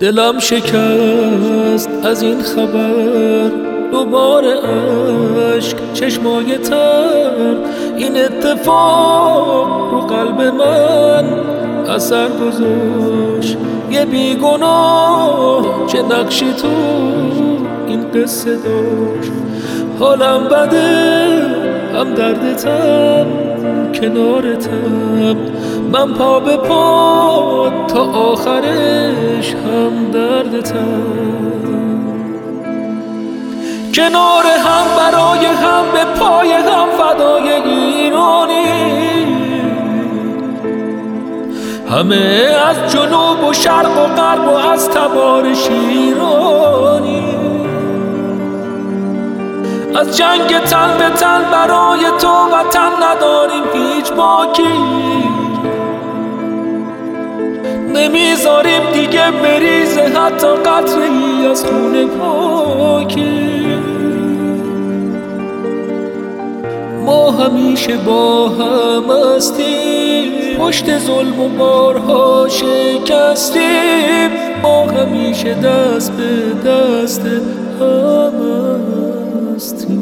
دلم شکست از این خبر، دوباره اشک چشمای تر. این اتفاق رو قلب من اثر گذاشت. یه بیگناه چه نقشی تو این قصه داشت. حالم بده، هم دردتم کنارتم. من پا به پا تا آخرش هم دردتم. کنار هم برای هم به پای هم فدای ایرانی. همه از جنوب و شرق و غرب و از تبار شیرانی. از جنگ تن به تن برای تو وطن نداریم هیچ باکی. نمیذاریم دیگه بریزه حتی قطره ای از خون پاکی. ما همیشه با هم هستیم، پشت ظلم و بارها شکستیم. ما همیشه دست به دست هم هستیم.